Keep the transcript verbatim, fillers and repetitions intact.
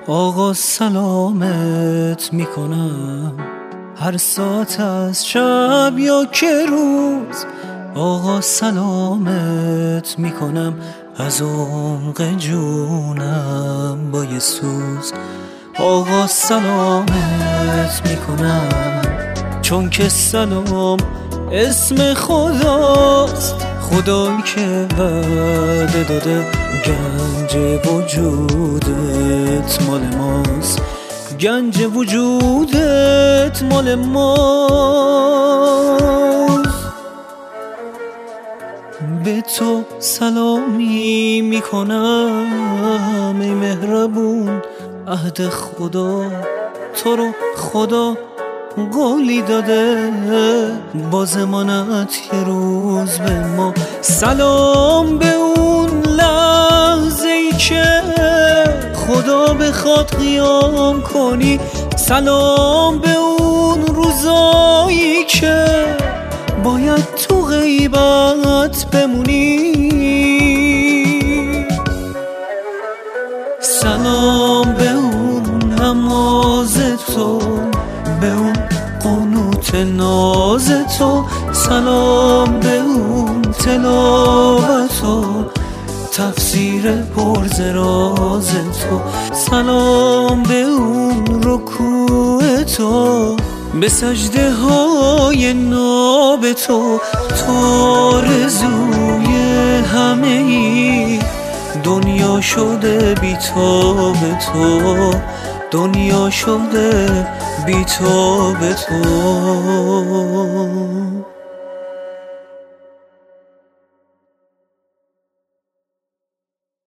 آقا سلامت میکنم هر ساعت از شب یا که روز. آقا سلامت میکنم از عمق جونم با یه سوز. آقا سلامت میکنم چون که سلام اسم خداست، خدایی که وعده داده گنج وجودت مال ماست، گنج وجودت مال ماست. به تو سلامی میکنم ای مهربون عهد خدا، تو رو خدا قولی داده با ضمانت یه روز به ما. سلام به اون لحظه ای که خدا بخواد قیام کنی، سلام به اون روزایی که باید تو غیبت بمونی. سلام به اون نماز تو، به اون قنوت ناز تو، سلام به اون تلاوت و تفسیر پرز راز تو، سلام به اون رکوع تو، به سجده های ناب تو. تو آرزوی همه ای دنیا شده بی‌تاب تو، دنیا شده بی‌تاب تو.